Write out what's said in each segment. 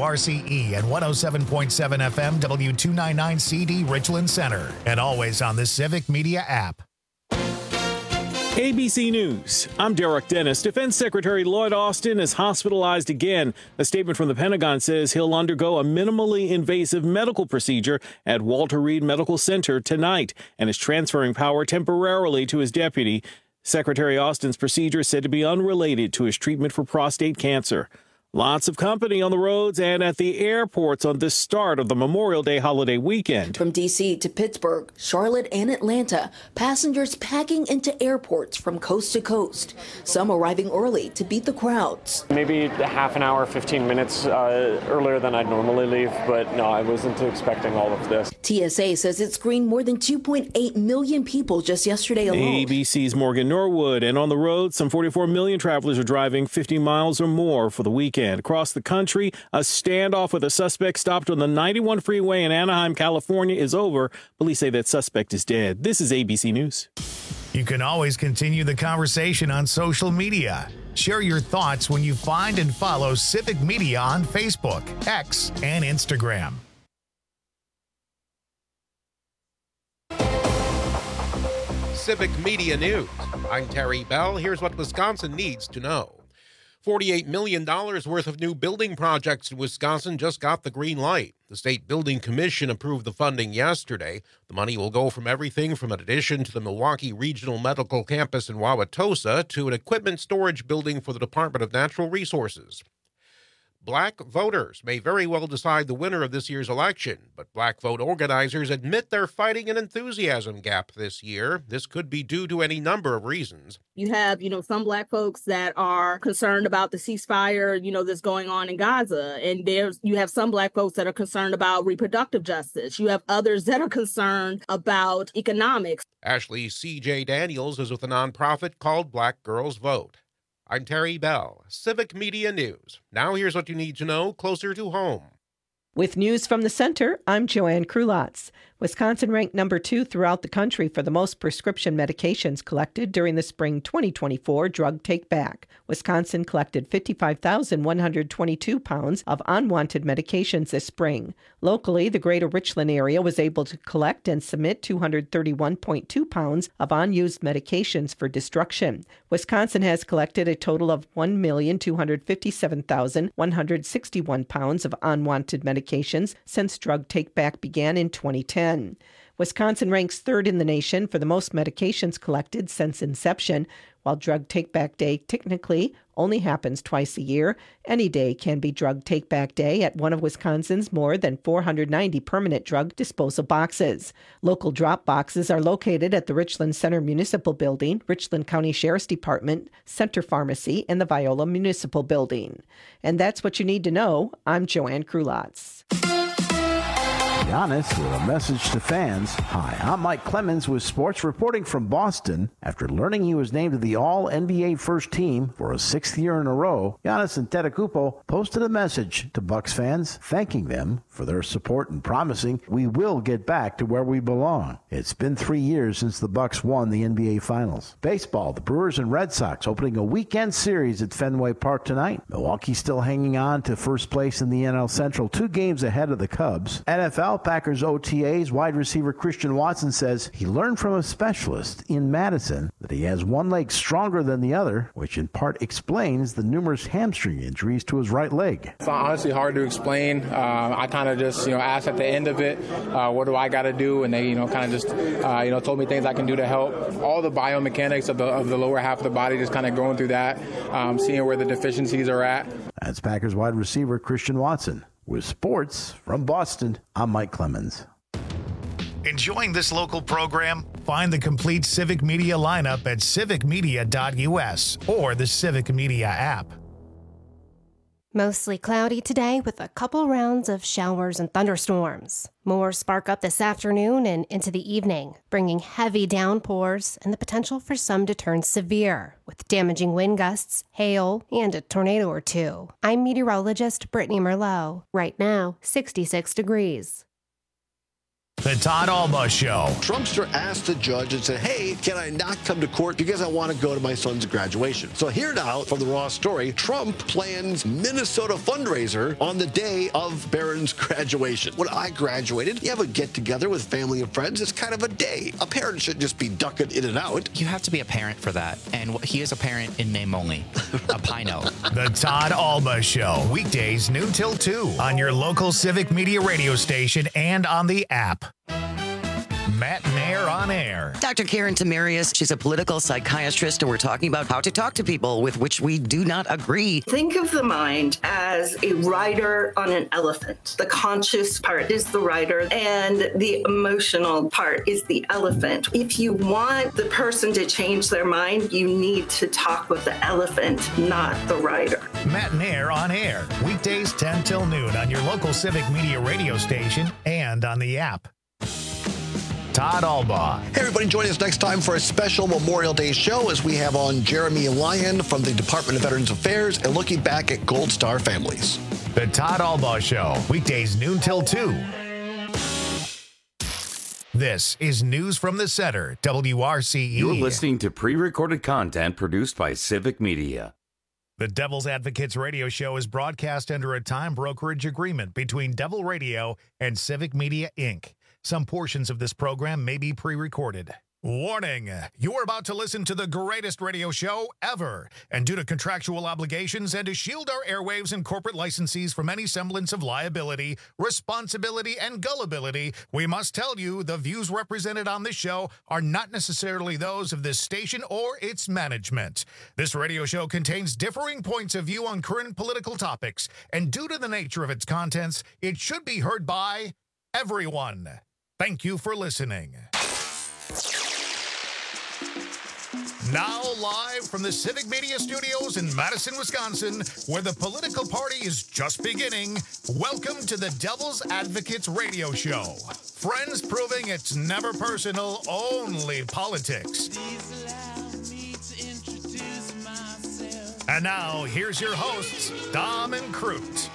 WRCE and 107.7 FM W299CD Richland Center. And always on the Civic Media app. ABC News. I'm Derek Dennis. Defense Secretary Lloyd Austin is hospitalized again. A statement from the Pentagon says he'll undergo a minimally invasive medical procedure at Walter Reed Medical Center tonight and is transferring power temporarily to his deputy. Secretary Austin's procedure is said to be unrelated to his treatment for prostate cancer. Lots of company on the roads and at the airports on the start of the Memorial Day holiday weekend. From D.C. to Pittsburgh, Charlotte, and Atlanta, passengers packing into airports from coast to coast. Some arriving early to beat the crowds. Maybe a half an hour, 15 minutes earlier than I'd normally leave, but no, I wasn't expecting all of this. TSA says it screened more than 2.8 million people just yesterday alone. ABC's Morgan Norwood. And on the road, some 44 million travelers are driving 50 miles or more for the weekend. Across the country, a standoff with a suspect stopped on the 91 freeway in Anaheim, California is over. Police say that suspect is dead. This is ABC News. You can always continue the conversation on social media. Share your thoughts when you find and follow Civic Media on Facebook, X, and Instagram. Civic Media News. I'm Terry Bell. Here's what Wisconsin needs to know. $48 million worth of new building projects in Wisconsin just got the green light. The State Building Commission approved the funding yesterday. The money will go from everything from an addition to the Milwaukee Regional Medical Campus in Wauwatosa to an equipment storage building for the Department of Natural Resources. Black voters may very well decide the winner of this year's election, but Black vote organizers admit they're fighting an enthusiasm gap this year. This could be due to any number of reasons. You have, some Black folks that are concerned about the ceasefire, that's going on in Gaza. And you have some Black folks that are concerned about reproductive justice. You have others that are concerned about economics. Ashley C.J. Daniels is with a nonprofit called Black Girls Vote. I'm Terry Bell, Civic Media News. Now here's what you need to know closer to home. With news from the center, I'm Joanne Krulotz. Wisconsin ranked number 2 throughout the country for the most prescription medications collected during the spring 2024 drug take-back. Wisconsin collected 55,122 pounds of unwanted medications this spring. Locally, the greater Richland area was able to collect and submit 231.2 pounds of unused medications for destruction. Wisconsin has collected a total of 1,257,161 pounds of unwanted medications since drug take-back began in 2010. Wisconsin ranks 3rd in the nation for the most medications collected since inception. While Drug Take-Back Day technically only happens twice a year, any day can be Drug Take-Back Day at one of Wisconsin's more than 490 permanent drug disposal boxes. Local drop boxes are located at the Richland Center Municipal Building, Richland County Sheriff's Department, Center Pharmacy, and the Viola Municipal Building. And that's what you need to know. I'm Joanne Krulotz. Giannis with a message to fans. Hi, I'm Mike Clemens with sports reporting from Boston. After learning he was named to the All-NBA First Team for a 6th year in a row, Giannis Antetokounmpo posted a message to Bucks fans thanking them for their support and promising we will get back to where we belong. It's been 3 years since the Bucks won the NBA Finals. Baseball, the Brewers and Red Sox opening a weekend series at Fenway Park tonight. Milwaukee still hanging on to first place in the NL Central, 2 games ahead of the Cubs. NFL, Packers OTAs, wide receiver Christian Watson says he learned from a specialist in Madison that he has one leg stronger than the other, which in part explains the numerous hamstring injuries to his right leg. It's honestly hard to explain. I kind of just, asked at the end of it, what do I got to do? And they, kind of just, told me things I can do to help. All the biomechanics of the lower half of the body, just kind of going through that, seeing where the deficiencies are at. That's Packers wide receiver Christian Watson. With sports from Boston, I'm Mike Clemens. Enjoying this local program? Find the complete Civic Media lineup at civicmedia.us or the Civic Media app. Mostly cloudy today with a couple rounds of showers and thunderstorms. More spark up this afternoon and into the evening, bringing heavy downpours and the potential for some to turn severe, with damaging wind gusts, hail, and a tornado or two. I'm meteorologist Brittany Merlot. Right now, 66 degrees. The Todd Alba Show. Trumpster asked the judge and said, hey, can I not come to court because I want to go to my son's graduation? So here now from the Raw story, Trump plans Minnesota fundraiser on the day of Barron's graduation. When I graduated, you have a get-together with family and friends. It's kind of a day. A parent shouldn't just be ducking in and out. You have to be a parent for that. And he is a parent in name only. A Pino. The Todd Alba Show. Weekdays noon till 2 on your local Civic Media radio station and on the app. Matt Nair on air. Dr. Karen Tamarius, she's a political psychiatrist, and we're talking about how to talk to people with which we do not agree. Think of the mind as a rider on an elephant. The conscious part is the rider, and the emotional part is the elephant. If you want the person to change their mind, you need to talk with the elephant, not the rider. Matt Nair on air. Weekdays 10 till noon on your local Civic Media radio station and on the app. Todd Alba. Hey, everybody, join us next time for a special Memorial Day show as we have on Jeremy Lyon from the Department of Veterans Affairs and looking back at Gold Star families. The Todd Alba Show. Weekdays noon till 2. This is News from the Center, WRCE. You're listening to pre-recorded content produced by Civic Media. The Devil's Advocates radio show is broadcast under a time brokerage agreement between Devil Radio and Civic Media, Inc. Some portions of this program may be pre-recorded. Warning, you are about to listen to the greatest radio show ever. And due to contractual obligations and to shield our airwaves and corporate licensees from any semblance of liability, responsibility, and gullibility, we must tell you the views represented on this show are not necessarily those of this station or its management. This radio show contains differing points of view on current political topics, and due to the nature of its contents, it should be heard by everyone. Thank you for listening. Now live from the Civic Media Studios in Madison, Wisconsin, where the political party is just beginning, welcome to the Devil's Advocates radio show. Friends proving it's never personal, only politics. And now, here's your hosts, Dom and Crute.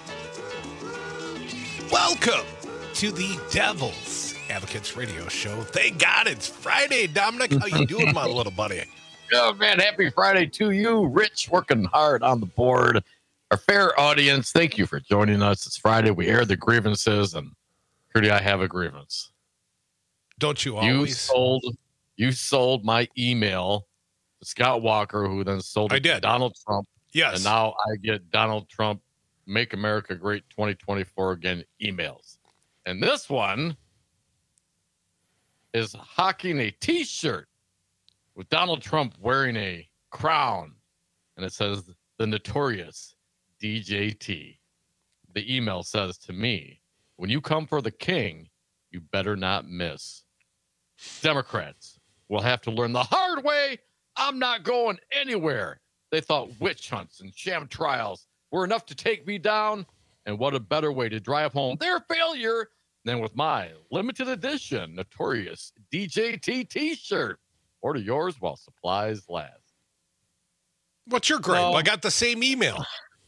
Welcome to the Devil's Advocates radio show. Thank God it's Friday. Dominic, how you doing, my little buddy? Oh, man, happy Friday to you. Rich, working hard on the board. Our fair audience, thank you for joining us. It's Friday. We air the grievances, and Curdy, I have a grievance. Don't you always? You sold my email to Scott Walker, who then sold it to Donald Trump. Yes. And now I get Donald Trump, Make America Great 2024 Again emails. And this one is hawking a T-shirt with Donald Trump wearing a crown, and it says, the notorious DJT. The email says to me, when you come for the king, you better not miss. Democrats will have to learn the hard way. I'm not going anywhere. They thought witch hunts and sham trials were enough to take me down, and what a better way to drive home their failure than with my limited edition notorious DJT T-shirt. Order yours while supplies last. What's your gripe? I got the same email.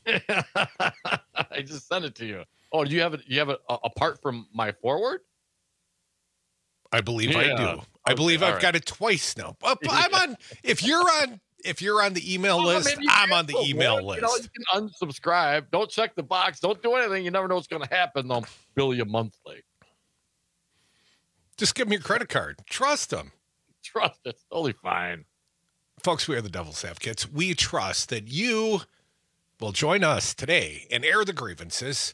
I just sent it to you. Oh, do you have it? You have it apart from my forward? I believe I do. I believe I've got it twice now. I'm on. If you're on the email list, I'm on the email list. You can unsubscribe. Don't check the box. Don't do anything. You never know what's going to happen. They'll bill you monthly. Just give them your credit card. Trust them. Trust. It's totally fine. Folks, we are the Devil's Advocates. We trust that you will join us today and air the grievances.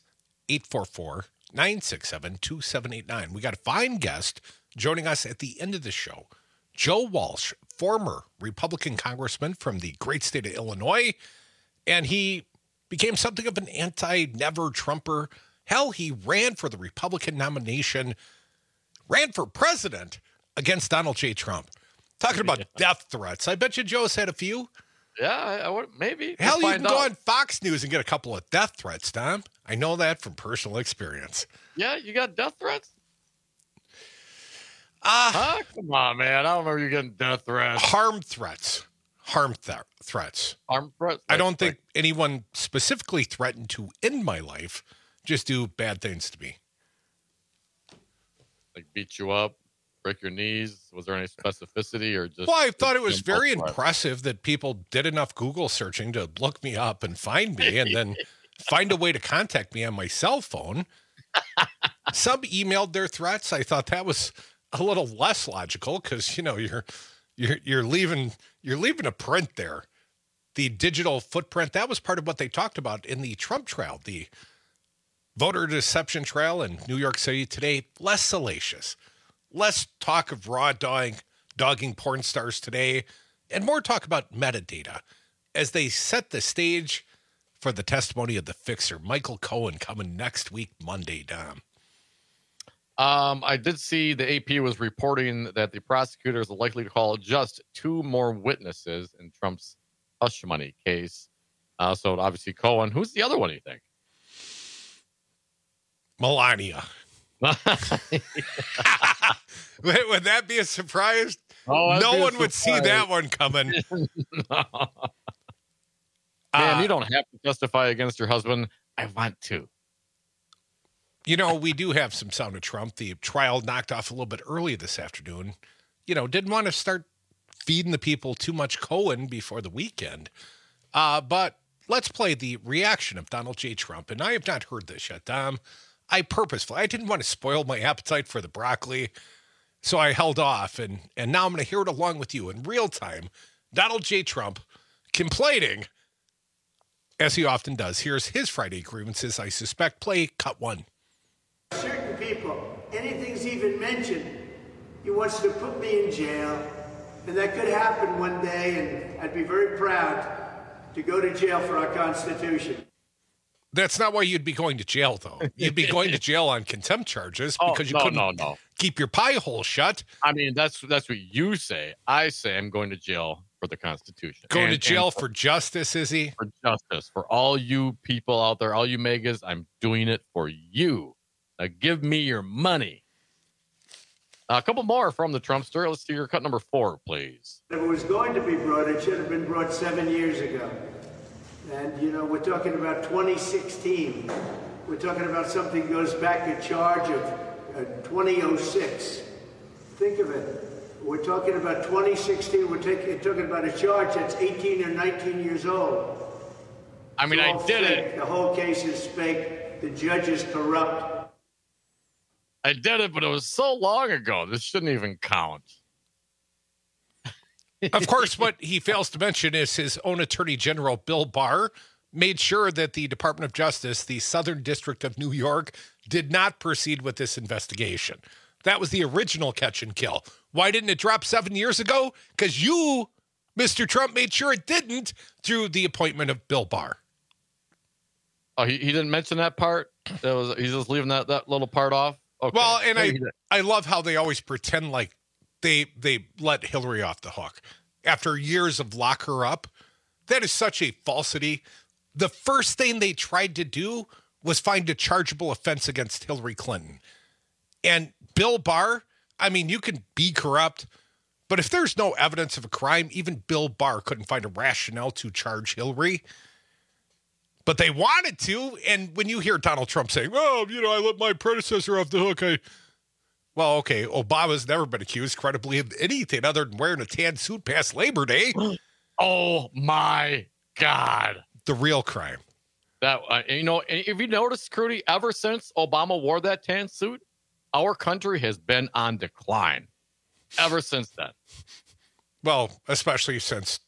844-967-2789. We got a fine guest joining us at the end of the show. Joe Walsh, former Republican congressman from the great state of Illinois, and he became something of an anti-never Trumper. Hell, he ran for the Republican nomination, ran for president against Donald J. Trump. Talking about death threats. I bet you Joe's had a few. Yeah, I would, maybe. Hell, you can go on Fox News and get a couple of death threats, Tom. I know that from personal experience. Yeah, you got death threats? Come on, man. I don't remember you getting death threats. Harm threats. Threats. Harm threats? I don't think anyone specifically threatened to end my life, just do bad things to me. Like beat you up, break your knees? Was there any specificity or just? Well, I thought it was very impressive that people did enough Google searching to look me up and find me and then find a way to contact me on my cell phone. Some emailed their threats. I thought that was a little less logical because, you're leaving a print there. The digital footprint, that was part of what they talked about in the Trump trial, the voter deception trial in New York City today. Less salacious, less talk of raw dogging porn stars today, and more talk about metadata as they set the stage for the testimony of the fixer, Michael Cohen, coming next week, Monday, Dom. I did see the AP was reporting that the prosecutors are likely to call just 2 more witnesses in Trump's hush money case. So obviously Cohen. Who's the other one, you think? Melania. Would that be a surprise? Oh, no one would see that one coming. No. Man, you don't have to testify against your husband. I want to. We do have some sound of Trump. The trial knocked off a little bit early this afternoon. Didn't want to start feeding the people too much Cohen before the weekend. But let's play the reaction of Donald J. Trump. And I have not heard this yet, Dom. I didn't want to spoil my appetite for the broccoli, so I held off. And now I'm going to hear it along with you in real time. Donald J. Trump complaining, as he often does. Here's his Friday grievances. I suspect play cut 1. Certain people, anything's even mentioned, he wants to put me in jail. And that could happen one day, and I'd be very proud to go to jail for our Constitution. That's not why you'd be going to jail, though. You'd be going to jail on contempt charges because you couldn't keep your pie hole shut. I mean, that's what you say. I say I'm going to jail for the Constitution. Going to jail for justice, is he? For justice. For all you people out there, all you megas, I'm doing it for you. Now give me your money. A couple more from the Trumpster. Let's do your cut number 4, please. If it was going to be brought, it should have been brought 7 years ago. And, we're talking about 2016. We're talking about something that goes back a charge of 2006. Think of it. We're talking about 2016. We're talking about a charge that's 18 or 19 years old. I mean, I did it. The whole case is fake. The judge is corrupt. I did it, but it was so long ago. This shouldn't even count. Of course, what he fails to mention is his own Attorney General, Bill Barr, made sure that the Department of Justice, the Southern District of New York, did not proceed with this investigation. That was the original catch and kill. Why didn't it drop 7 years ago? Because you, Mr. Trump, made sure it didn't through the appointment of Bill Barr. Oh, he didn't mention that part? He's just leaving that little part off? Okay. Well, and I love how they always pretend like they let Hillary off the hook after years of lock her up. That is such a falsity. The first thing they tried to do was find a chargeable offense against Hillary Clinton. And Bill Barr, I mean, you can be corrupt, but if there's no evidence of a crime, even Bill Barr couldn't find a rationale to charge Hillary. But they wanted to, and when you hear Donald Trump saying, well, I let my predecessor off the hook, well, okay, Obama's never been accused credibly of anything other than wearing a tan suit past Labor Day. Oh, my God. The real crime. That if you notice, Crudy, ever since Obama wore that tan suit, our country has been on decline. Ever since then. Well, especially since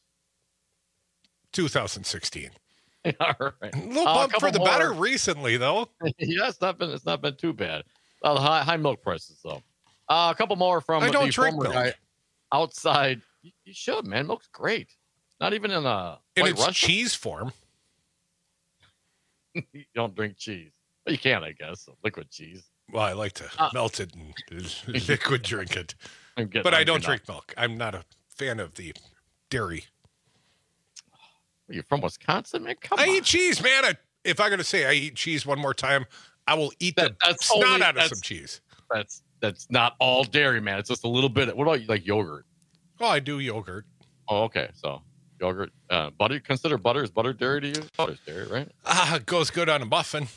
2016. All right. A little bump for the better recently, though. Yeah, it's not been too bad. High milk prices, though. A couple more from I don't the drink former milk. guy outside. You should, man. Milk's great. Not even in its Russian. cheese form. You don't drink cheese. Well, you can, I guess. Liquid cheese. Well, I like to melt it and liquid drink it. But I don't drink milk. I'm not a fan of the dairy. You're from Wisconsin, man? Come on. I eat cheese, man. If I'm going to say I eat cheese one more time, I will eat the snot out of some cheese. That's not all dairy, man. It's just a little bit. What about like yogurt? Oh, I do yogurt. Oh, okay. So yogurt, butter. Consider butter. Is butter dairy to you? Butter's dairy, right? It goes good on a muffin.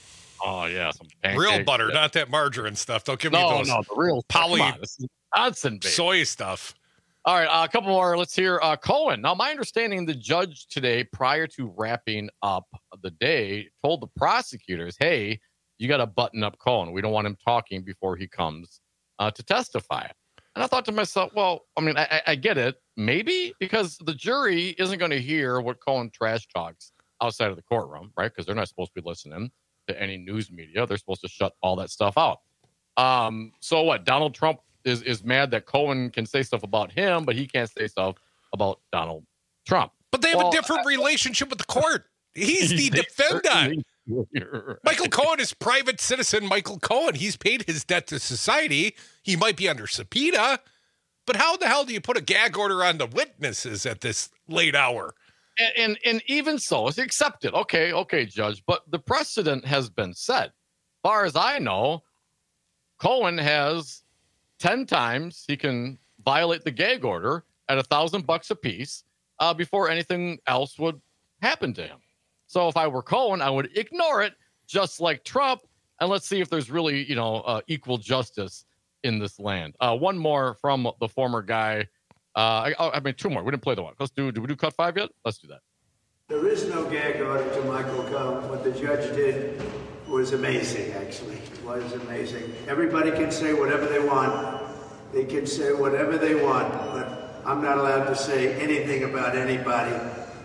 Oh, yeah. Some real butter, not that margarine stuff. Don't give me those. No, the real soy stuff. All right, a couple more. Let's hear Cohen. Now, my understanding, the judge today, prior to wrapping up the day, told the prosecutors, hey, you got to button up Cohen. We don't want him talking before he comes to testify. And I thought to myself, well, I mean, I get it, maybe, because the jury isn't going to hear what Cohen trash talks outside of the courtroom, right? Because they're not supposed to be listening to any news media. They're supposed to shut all that stuff out. So what? Donald Trump is mad that Cohen can say stuff about him, but he can't say stuff about Donald Trump. But they have a different relationship with the court. He's the defendant. Michael Cohen is private citizen Michael Cohen. He's paid his debt to society. He might be under subpoena, but how the hell do you put a gag order on the witnesses at this late hour? And even so, it's accepted. Okay, Judge. But the precedent has been set. As far as I know, Cohen has 10 times he can violate the gag order at $1,000 a piece before anything else would happen to him. So if I were Cohen, I would ignore it, just like Trump, and let's see if there's really, equal justice in this land. One more from the former guy. Two more. We didn't play the one. Did we do cut 5 yet? Let's do that. There is no gag order to Michael Cohen. What the judge did was amazing, actually. It was amazing. Everybody can say whatever they want. They can say whatever they want, but I'm not allowed to say anything about anybody.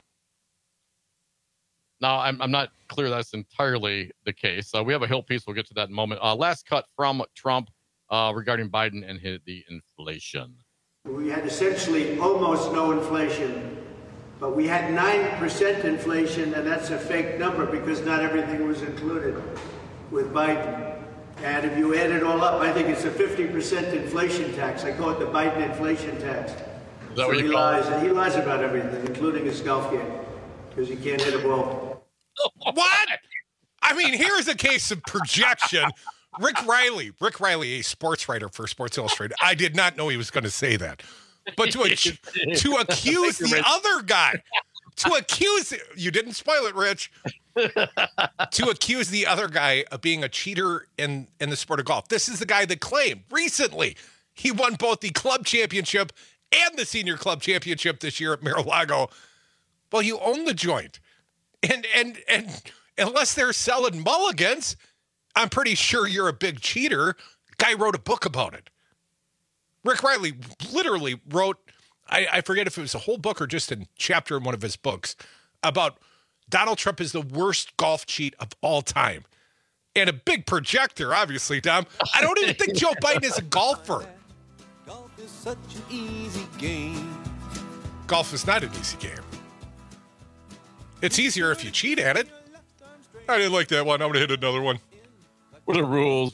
Now, I'm not clear that's entirely the case. We have a Hill piece. We'll get to that in a moment. Last cut from Trump regarding Biden and the inflation. We had essentially almost no inflation, but we had 9% inflation, and that's a fake number because not everything was included with Biden. And if you add it all up, I think it's a 50% inflation tax. I call it the Biden inflation tax. Is that what you call it? He lies about everything, including his golf game, because he can't hit a ball. What? I mean, here's a case of projection. Rick Riley, a sports writer for Sports Illustrated. I did not know he was going to say that. But to accuse the other guy, you didn't spoil it, Rich, to accuse the other guy of being a cheater in the sport of golf. This is the guy that claimed recently he won both the club championship and the senior club championship this year at Mar-a-Lago. Well, you own the joint. And unless they're selling mulligans, I'm pretty sure you're a big cheater. Guy wrote a book about it. Rick Riley literally wrote, I forget if it was a whole book or just a chapter in one of his books, about Donald Trump is the worst golf cheat of all time. And a big projector, obviously, Tom. I don't even think Joe Biden is a golfer. Golf is such an easy game. Golf is not an easy game. It's easier if you cheat at it. I didn't like that one. I'm going to hit another one. What are rules?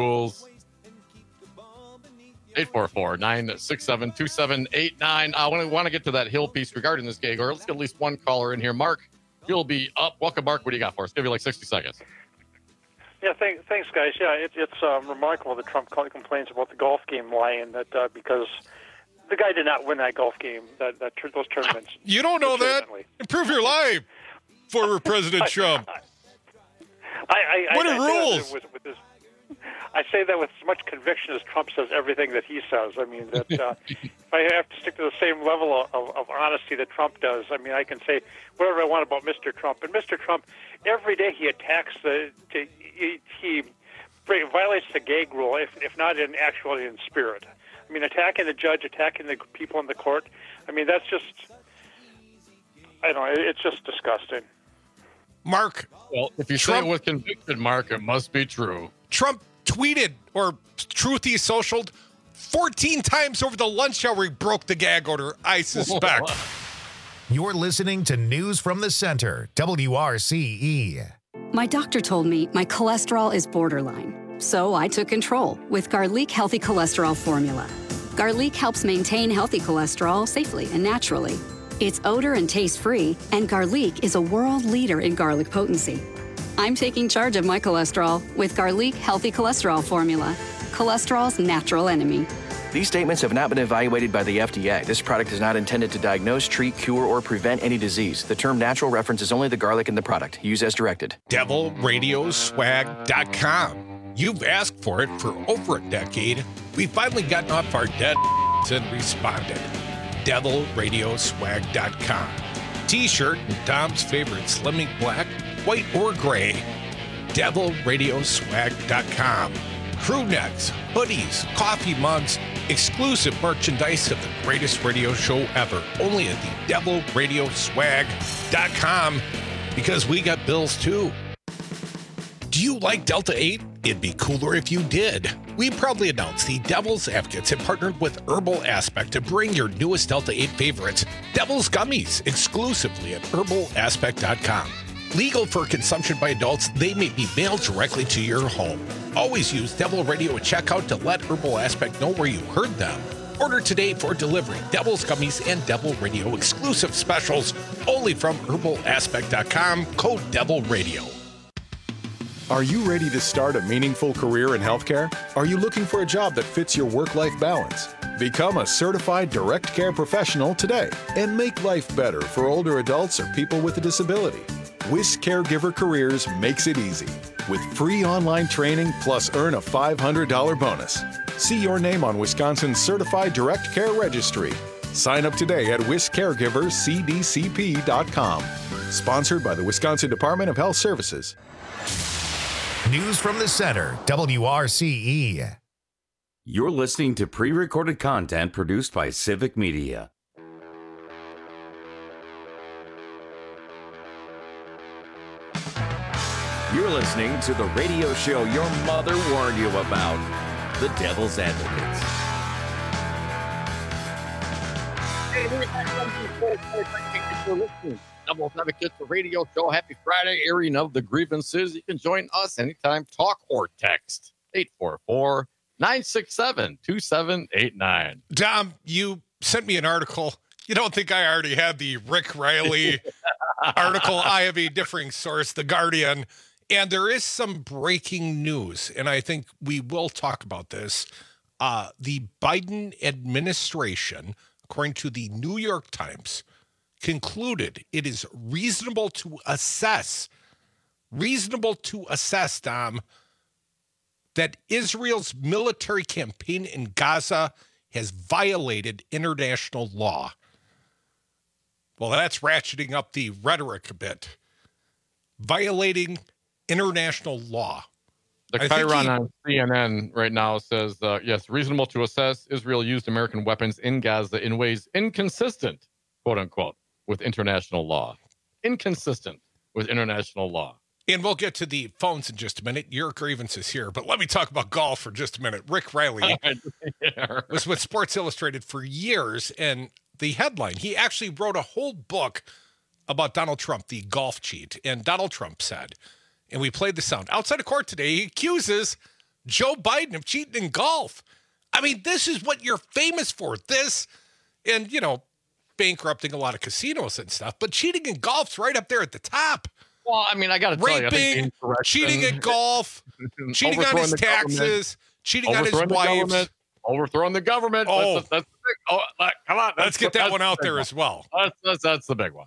844-967-2789. I want to get to that Hill piece regarding this gag order. Let's get at least one caller in here. Mark, you'll be up. Welcome, Mark. What do you got for us? Give you like 60 seconds. Yeah, thanks, guys. Yeah, it's remarkable that Trump complains about the golf game lying, that because the guy did not win that golf game, those tournaments. You don't know that? Improve your life, former President Trump. What are rules? I say that with as much conviction as Trump says everything that he says. I mean, that if I have to stick to the same level of honesty that Trump does, I mean, I can say whatever I want about Mr. Trump. And Mr. Trump, every day he attacks he violates the gag rule, if not in actuality in spirit. I mean, attacking the judge, attacking the people in the court. I mean, that's just, I don't know, it's just disgusting. Mark. Well, if you say it with conviction, Mark, it must be true. Trump tweeted or Truthy socialed 14 times over the lunch hour he broke the gag order, I suspect. You're listening to News from the Center, WRCE. My doctor told me my cholesterol is borderline, so I took control with Garlic Healthy Cholesterol Formula. Garlic helps maintain healthy cholesterol safely and naturally. It's odor and taste-free, and Garlic is a world leader in garlic potency. I'm taking charge of my cholesterol with Garlic Healthy Cholesterol Formula. Cholesterol's natural enemy. These statements have not been evaluated by the FDA. This product is not intended to diagnose, treat, cure, or prevent any disease. The term natural references only the garlic in the product. Use as directed. DevilRadioswag.com. You've asked for it for over a decade. We've finally gotten off our dead and responded. DevilRadioswag.com. T-shirt and Tom's favorite Slimming Black, white or gray. DevilRadioswag.com. Crew necks, hoodies, coffee mugs, exclusive merchandise of the greatest radio show ever. Only at the DevilRadioswag.com, because we got bills too. Do you like Delta 8? It'd be cooler if you did. We proudly announced the Devil's Advocates have partnered with Herbal Aspect to bring your newest Delta 8 favorites, Devil's Gummies, exclusively at herbalaspect.com. Legal for consumption by adults, they may be mailed directly to your home. Always use Devil Radio at checkout to let Herbal Aspect know where you heard them. Order today for delivery. Devil's Gummies and Devil Radio exclusive specials only from herbalaspect.com. Code Devil Radio. Are you ready to start a meaningful career in healthcare? Are you looking for a job that fits your work-life balance? Become a certified direct care professional today and make life better for older adults or people with a disability. WIS Caregiver Careers makes it easy. With free online training plus earn a $500 bonus. See your name on Wisconsin's Certified Direct Care Registry. Sign up today at wiscaregivercdcp.com. Sponsored by the Wisconsin Department of Health Services. News from the center, WRCE. You're listening to pre-recorded content produced by Civic Media. You're listening to the radio show your mother warned you about, The Devil's Advocates. Hey, Devil's Advocates, the radio show. Happy Friday, airing of the grievances. You can join us anytime, talk or text. 844-967-2789. Dom, you sent me an article. You don't think I already had the Rick Riley article? I have a differing source, The Guardian. And there is some breaking news, and I think we will talk about this. The Biden administration, according to the New York Times, concluded it is reasonable to assess, Dom, that Israel's military campaign in Gaza has violated international law. Well, that's ratcheting up the rhetoric a bit. Violating international law. The Chiron on CNN right now says, yes, reasonable to assess Israel used American weapons in Gaza in ways inconsistent, quote unquote, with international law. Inconsistent with international law. And we'll get to the phones in just a minute. Your grievance is here, but let me talk about golf for just a minute. Rick Riley was with Sports Illustrated for years, and the headline, he actually wrote a whole book about Donald Trump, the golf cheat. And Donald Trump said, and we played the sound, outside of court today, he accuses Joe Biden of cheating in golf. I mean, this is what you're famous for. This, and, you know, bankrupting a lot of casinos and stuff, but cheating in golf's right up there at the top. Well, I mean, I got to tell you, raping, cheating at golf, cheating on his taxes, cheating on his wife, overthrowing the government. Oh, that's come on. Let's get that one out there as well. That's the big one.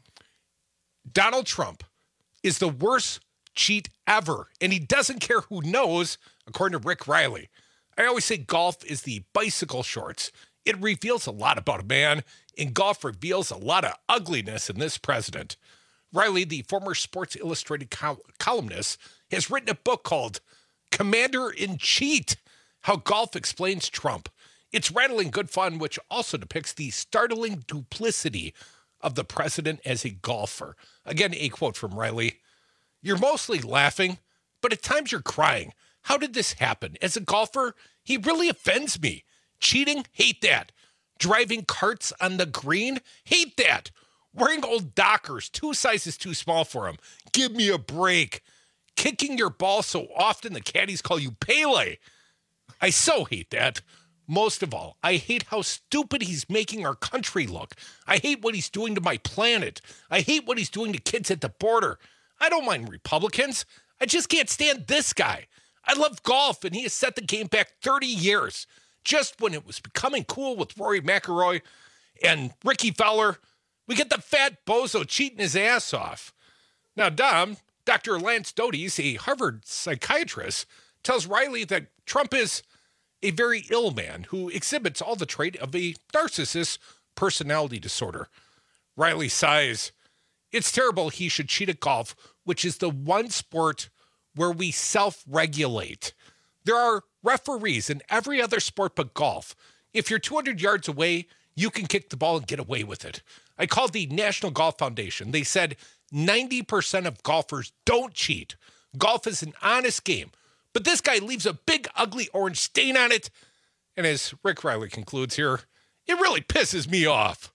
Donald Trump is the worst cheat ever, and he doesn't care who knows, according to Rick Riley. I always say golf is the bicycle shorts. It reveals a lot about a man, and golf reveals a lot of ugliness in this president. Riley, the former Sports Illustrated columnist, has written a book called Commander-in-Cheat, How Golf Explains Trump. It's rattling good fun, which also depicts the startling duplicity of the president as a golfer. Again, a quote from Riley. You're mostly laughing, but at times you're crying. How did this happen? As a golfer, he really offends me. Cheating? Hate that. Driving carts on the green? Hate that. Wearing old Dockers, 2 sizes too small for him. Give me a break. Kicking your ball so often the caddies call you Pele. I so hate that. Most of all, I hate how stupid he's making our country look. I hate what he's doing to my planet. I hate what he's doing to kids at the border. I don't mind Republicans. I just can't stand this guy. I love golf, and he has set the game back 30 years. Just when it was becoming cool with Rory McIlroy and Ricky Fowler, we get the fat bozo cheating his ass off. Now, Dr. Lance Doties, a Harvard psychiatrist, tells Riley that Trump is a very ill man who exhibits all the trait of a narcissist personality disorder. Riley sighs. It's terrible he should cheat at golf, which is the one sport where we self-regulate. There are referees in every other sport but golf. If you're 200 yards away, you can kick the ball and get away with it. I called the National Golf Foundation. They said 90% of golfers don't cheat. Golf is an honest game. But this guy leaves a big, ugly orange stain on it. And as Rick Riley concludes here, it really pisses me off.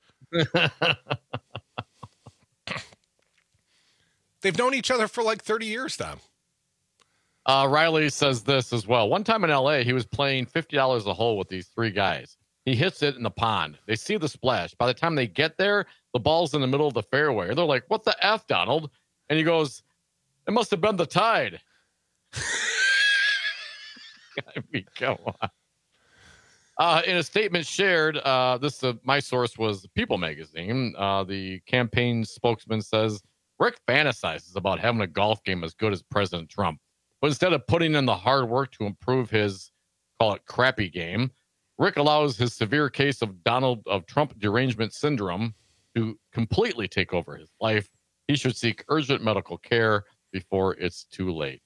They've known each other for like 30 years, Tom. Riley says this as well. One time in L.A., he was playing $50 a hole with these three guys. He hits it in the pond. They see the splash. By the time they get there, the ball's in the middle of the fairway. They're like, what the F, Donald? And he goes, it must have been the tide. I mean, come on. In a statement shared, my source was People magazine. The campaign spokesman says, Rick fantasizes about having a golf game as good as President Trump. But instead of putting in the hard work to improve his, call it crappy game, Rick allows his severe case of Trump derangement syndrome to completely take over his life. He should seek urgent medical care before it's too late.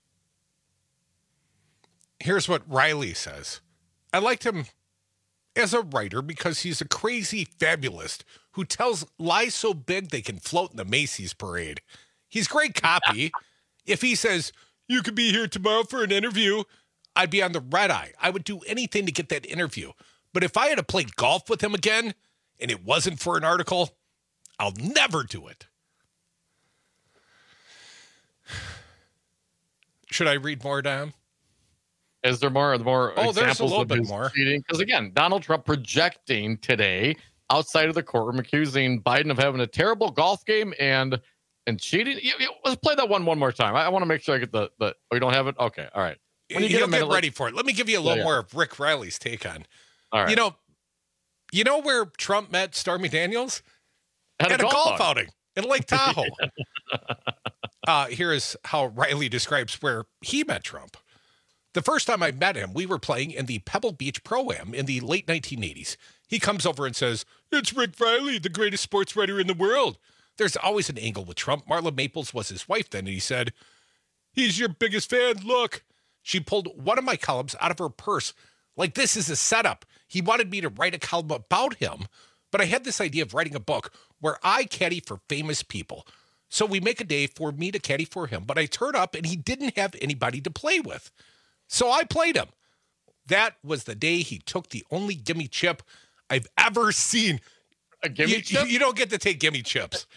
Here's what Riley says. I liked him as a writer because he's a crazy fabulist who tells lies so big they can float in the Macy's parade. He's great copy. If he says, you could be here tomorrow for an interview, I'd be on the red eye. I would do anything to get that interview. But if I had to play golf with him again and it wasn't for an article, I'll never do it. Should I read more, Don? Is there more examples there's a little of bit his more. cheating? Because again, Donald Trump projecting today outside of the courtroom, accusing Biden of having a terrible golf game and cheating. Let's play that one more time. I want to make sure I get the. Oh, you don't have it? Okay, all right. When you get ready for it. Let me give you a little more of Rick Riley's take on. All right. You know where Trump met Stormy Daniels? At a golf outing in Lake Tahoe. Here is how Riley describes where he met Trump. The first time I met him, we were playing in the Pebble Beach Pro-Am in the late 1980s. He comes over and says, it's Rick Riley, the greatest sports writer in the world. There's always an angle with Trump. Marla Maples was his wife then, and he said, he's your biggest fan, look. She pulled one of my columns out of her purse. Like, this is a setup. He wanted me to write a column about him, but I had this idea of writing a book where I caddy for famous people. So we make a day for me to caddy for him, but I turn up and he didn't have anybody to play with. So I played him. That was the day he took the only gimme chip I've ever seen. A gimme chip? You don't get to take gimme chips.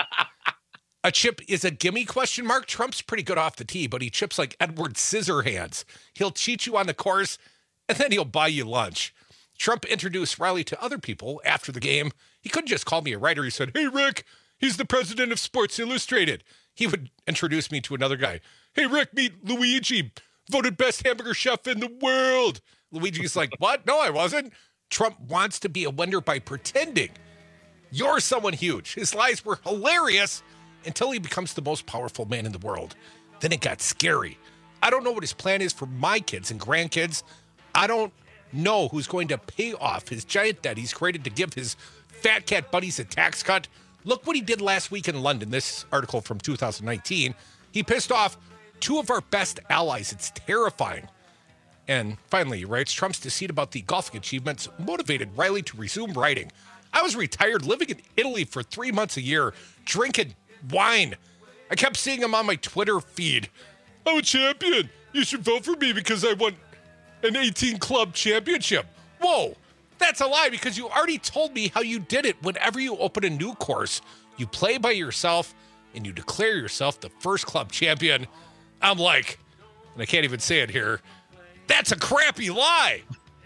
A chip is a gimme ? Trump's pretty good off the tee, but he chips like Edward Scissorhands. He'll cheat you on the course, and then he'll buy you lunch. Trump introduced Riley to other people after the game. He couldn't just call me a writer. He said, hey, Rick, he's the president of Sports Illustrated. He would introduce me to another guy. Hey, Rick, meet Luigi, voted best hamburger chef in the world. Luigi's like, what? No, I wasn't. Trump wants to be a winner by pretending. You're someone huge. His lies were hilarious until he becomes the most powerful man in the world. Then it got scary. I don't know what his plan is for my kids and grandkids. I don't know who's going to pay off his giant debt he's created to give his fat cat buddies a tax cut. Look what he did last week in London. This article from 2019. He pissed off two of our best allies. It's terrifying. And finally, he writes, Trump's deceit about the golfing achievements motivated Riley to resume writing. I was retired, living in Italy for 3 months a year, drinking wine. I kept seeing him on my Twitter feed. I'm a champion. You should vote for me because I won an 18 club championship. Whoa, that's a lie because you already told me how you did it. Whenever you open a new course, you play by yourself and you declare yourself the first club champion. I'm like, and I can't even say it here, that's a crappy lie.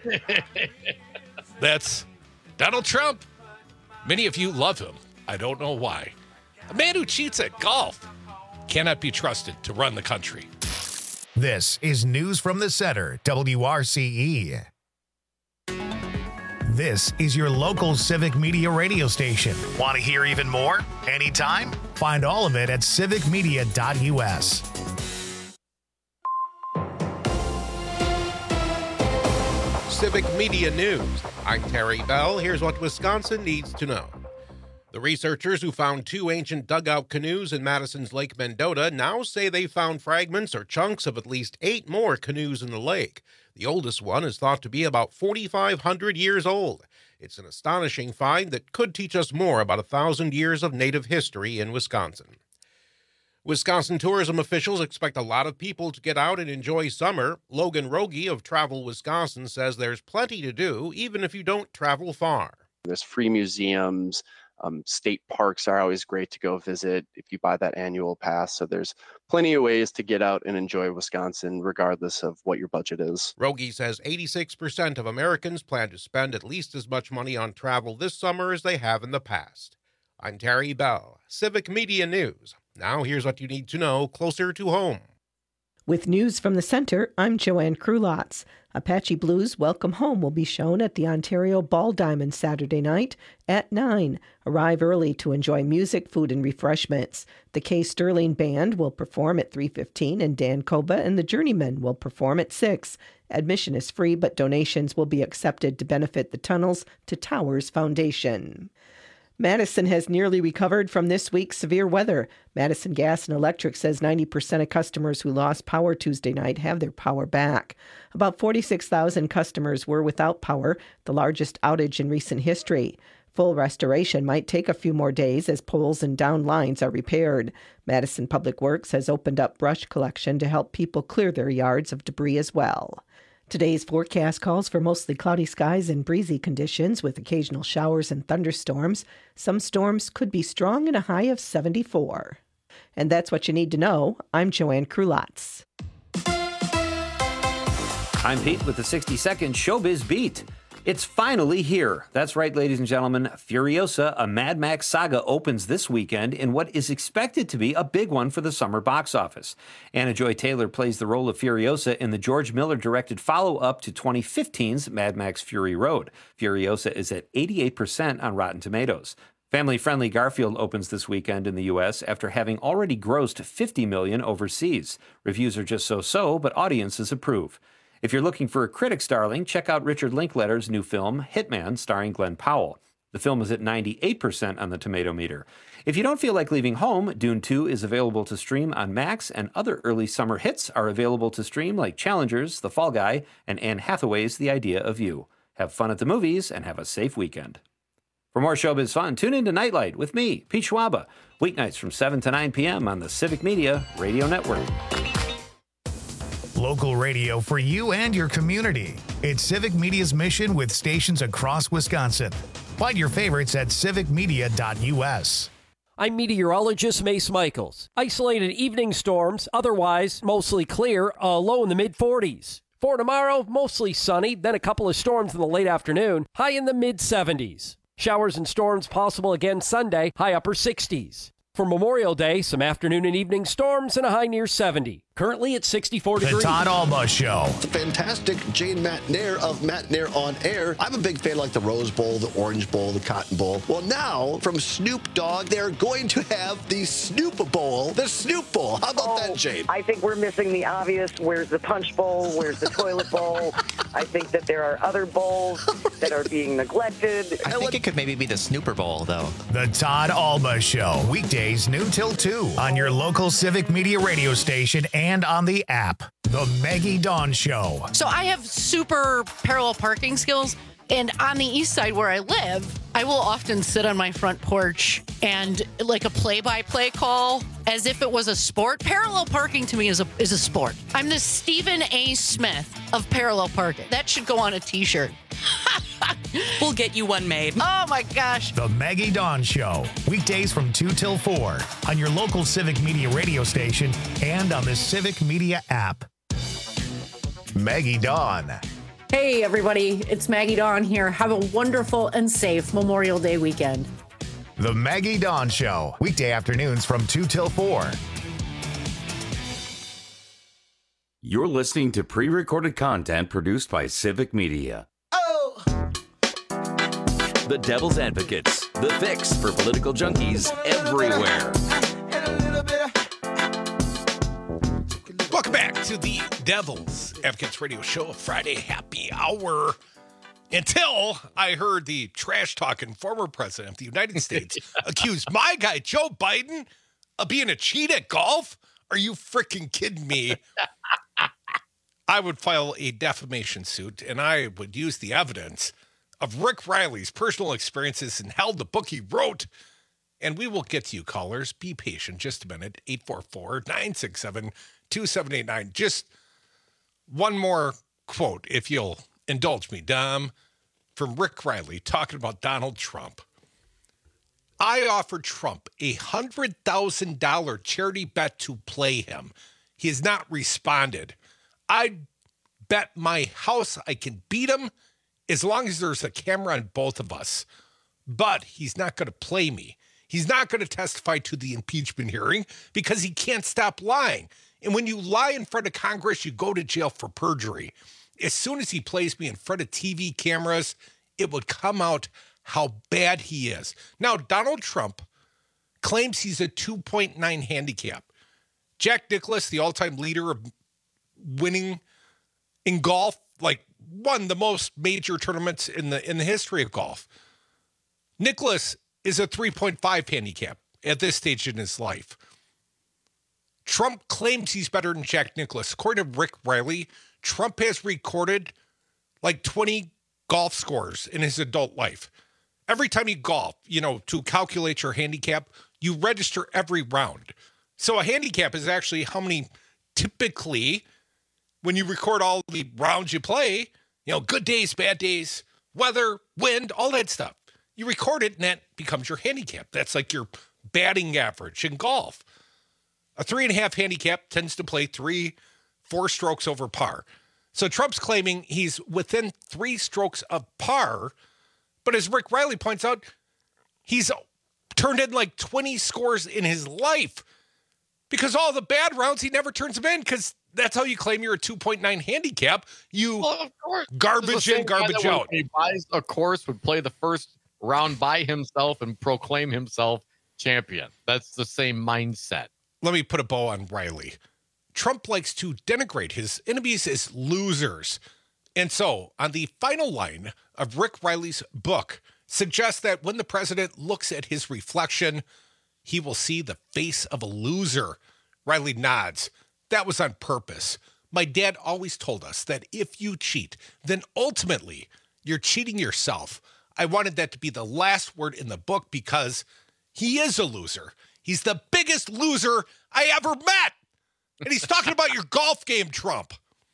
That's Donald Trump. Many of you love him. I don't know why. A man who cheats at golf cannot be trusted to run the country. This is News from the Center, WRCE. This is your local Civic Media radio station. Want to hear even more? Anytime? Find all of it at civicmedia.us. Civic Media News. I'm Terry Bell. Here's what Wisconsin needs to know. The researchers who found 2 ancient dugout canoes in Madison's Lake Mendota now say they found fragments or chunks of at least 8 more canoes in the lake. The oldest one is thought to be about 4,500 years old. It's an astonishing find that could teach us more about 1,000 years of Native history in Wisconsin. Wisconsin tourism officials expect a lot of people to get out and enjoy summer. Logan Rogie of Travel Wisconsin says there's plenty to do, even if you don't travel far. There's free museums. State parks are always great to go visit if you buy that annual pass. So there's plenty of ways to get out and enjoy Wisconsin, regardless of what your budget is. Rogie says 86% of Americans plan to spend at least as much money on travel this summer as they have in the past. I'm Terry Bell, Civic Media News. Now here's what you need to know closer to home. With news from the center, I'm Joanne Krulotz. Apache Blues Welcome Home will be shown at the Ontario Ball Diamond Saturday night at 9. Arrive early to enjoy music, food, and refreshments. The Kay Sterling Band will perform at 3:15, and Dan Koba and the Journeymen will perform at 6. Admission is free, but donations will be accepted to benefit the Tunnels to Towers Foundation. Madison has nearly recovered from this week's severe weather. Madison Gas and Electric says 90% of customers who lost power Tuesday night have their power back. About 46,000 customers were without power, the largest outage in recent history. Full restoration might take a few more days as poles and down lines are repaired. Madison Public Works has opened up brush collection to help people clear their yards of debris as well. Today's forecast calls for mostly cloudy skies and breezy conditions with occasional showers and thunderstorms. Some storms could be strong and a high of 74. And that's what you need to know. I'm Joanne Krulotz. I'm Pete with the 60-second Showbiz Beat. It's finally here. That's right, ladies and gentlemen. Furiosa, a Mad Max saga, opens this weekend in what is expected to be a big one for the summer box office. Anna Joy Taylor plays the role of Furiosa in the George Miller-directed follow-up to 2015's Mad Max Fury Road. Furiosa is at 88% on Rotten Tomatoes. Family-friendly Garfield opens this weekend in the U.S. after having already grossed $50 million overseas. Reviews are just so-so, but audiences approve. If you're looking for a critic's darling, check out Richard Linklater's new film, Hitman, starring Glenn Powell. The film is at 98% on the tomato meter. If you don't feel like leaving home, Dune 2 is available to stream on Max, and other early summer hits are available to stream like Challengers, The Fall Guy, and Anne Hathaway's The Idea of You. Have fun at the movies and have a safe weekend. For more showbiz fun, tune in to Nightlight with me, Pete Schwaba, weeknights from 7 to 9 p.m. on the Civic Media Radio Network. Local radio for you and your community. It's Civic Media's mission with stations across Wisconsin. Find your favorites at civicmedia.us. I'm meteorologist Mace Michaels. Isolated evening storms, otherwise mostly clear, low in the mid-40s. For tomorrow, mostly sunny, then a couple of storms in the late afternoon, high in the mid-70s. Showers and storms possible again Sunday, high upper 60s. For Memorial Day, some afternoon and evening storms and a high near 70. Currently at 64 degrees. The Todd Alba Show. The fantastic Jane Matnair of Matnair on Air. I'm a big fan like the Rose Bowl, the Orange Bowl, the Cotton Bowl. Well, now, from Snoop Dogg, they're going to have the Snoop Bowl, the Snoop Bowl. How about that, Jane? I think we're missing the obvious. Where's the Punch Bowl? Where's the Toilet Bowl? I think that there are other bowls that are being neglected. I think it could maybe be the Snooper Bowl, though. The Todd Alba Show. Weekdays, noon till 2 on your local Civic Media radio station and on the app. The Maggie Dawn Show. So I have super parallel parking skills. And on the east side where I live, I will often sit on my front porch and like a play-by-play call as if it was a sport. Parallel parking to me is a sport. I'm the Stephen A. Smith of parallel parking. That should go on a T-shirt. We'll get you one made. Oh, my gosh. The Maggie Dawn Show. Weekdays from 2 till 4 on your local Civic Media radio station and on the Civic Media app. Maggie Dawn. Hey, everybody. It's Maggie Dawn here. Have a wonderful and safe Memorial Day weekend. The Maggie Dawn Show. Weekday afternoons from 2 till 4. You're listening to pre-recorded content produced by Civic Media. Oh! The Devil's Advocates, the fix for political junkies everywhere. Welcome back to the Devil's Advocates Radio Show, Friday Happy Hour. Until I heard the trash-talking former president of the United States accuse my guy, Joe Biden, of being a cheat at golf. Are you freaking kidding me? I would file a defamation suit, and I would use the evidence of Rick Riley's personal experiences in hell, the book he wrote. And we will get to you, callers. Be patient. Just a minute. 844-967-2789. Just one more quote, if you'll indulge me, Dom, from Rick Riley talking about Donald Trump. I offered Trump a $100,000 charity bet to play him. He has not responded. I'd bet my house I can beat him as long as there's a camera on both of us. But he's not going to play me. He's not going to testify to the impeachment hearing because he can't stop lying. And when you lie in front of Congress, you go to jail for perjury. As soon as he plays me in front of TV cameras, it would come out how bad he is. Now, Donald Trump claims he's a 2.9 handicap. Jack Nicklaus, the all-time leader of winning in golf, like won the most major tournaments in the history of golf. Nicklaus is a 3.5 handicap at this stage in his life. Trump claims he's better than Jack Nicklaus. According to Rick Riley, Trump has recorded like 20 golf scores in his adult life. Every time you golf, to calculate your handicap, you register every round. So a handicap is actually how many typically, when you record all the rounds you play, good days, bad days, weather, wind, all that stuff. You record it and that becomes your handicap. That's like your batting average in golf. A 3.5 handicap tends to play 3-4 strokes over par. So Trump's claiming he's within 3 strokes of par. But as Rick Riley points out, he's turned in like 20 scores in his life because all the bad rounds, he never turns them in because that's how you claim you're a 2.9 handicap. Of course. Garbage in, garbage out. When he buys a course, would play the first round by himself and proclaim himself champion. That's the same mindset. Let me put a bow on Riley. Trump likes to denigrate his enemies as losers. And so, on the final line of Rick Riley's book, suggests that when the president looks at his reflection, he will see the face of a loser. Riley nods. That was on purpose. My dad always told us that if you cheat, then ultimately you're cheating yourself. I wanted that to be the last word in the book because he is a loser. He's the biggest loser I ever met. And he's talking about your golf game, Trump.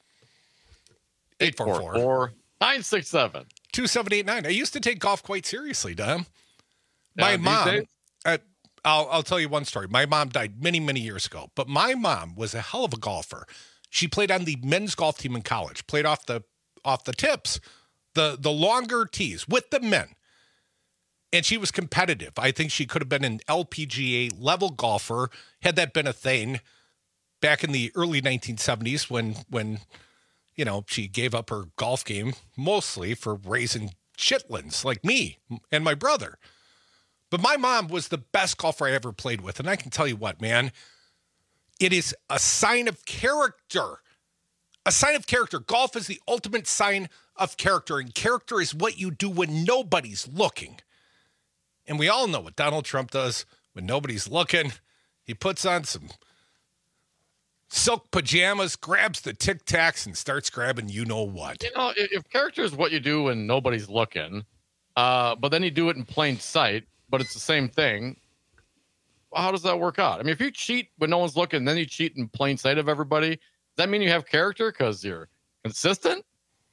844-967-2789. I used to take golf quite seriously, Dom. My mom, I'll tell you one story. My mom died many, many years ago, but my mom was a hell of a golfer. She played on the men's golf team in college, played off the tips, the longer tees with the men. And she was competitive. I think she could have been an LPGA level golfer had that been a thing back in the early 1970s when she gave up her golf game mostly for raising chitlins like me and my brother. But my mom was the best golfer I ever played with. And I can tell you what, man, it is a sign of character. A sign of character. Golf is the ultimate sign of character. And character is what you do when nobody's looking. And we all know what Donald Trump does when nobody's looking. He puts on some silk pajamas, grabs the Tic Tacs, and starts grabbing you know what. If character is what you do when nobody's looking, but then you do it in plain sight, but it's the same thing, well, how does that work out? I mean, if you cheat when no one's looking, then you cheat in plain sight of everybody, does that mean you have character because you're consistent?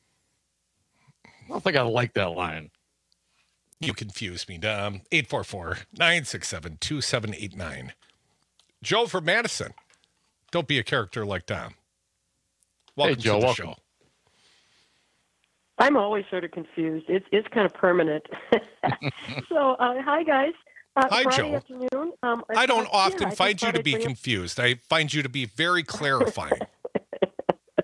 I don't think I like that line. You confuse me, Dom. 844-967-2789. Joe from Madison. Don't be a character like Dom. Welcome Joe, to the welcome. show. I'm always sort of confused. It's kind of permanent. So, hi, guys. Hi, Friday Joe. Afternoon, I don't often I find you thought to I'd be bring up- confused. I find you to be very clarifying.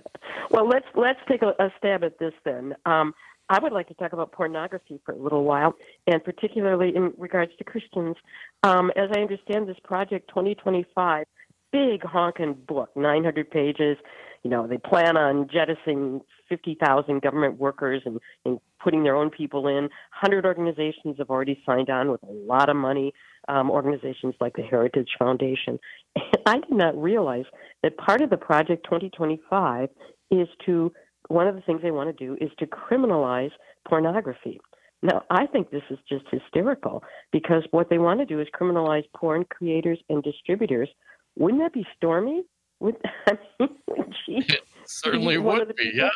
Well, let's take a stab at this then. I would like to talk about pornography for a little while, and particularly in regards to Christians. As I understand this Project 2025, big honking book, 900 pages. You know, they plan on jettisoning 50,000 government workers and putting their own people in. 100 organizations have already signed on with a lot of money, organizations like the Heritage Foundation. And I did not realize that part of the Project 2025 is one of the things they want to do is to criminalize pornography. Now, I think this is just hysterical because what they want to do is criminalize porn creators and distributors. Wouldn't that be Stormy? Would she? It certainly would be, yes.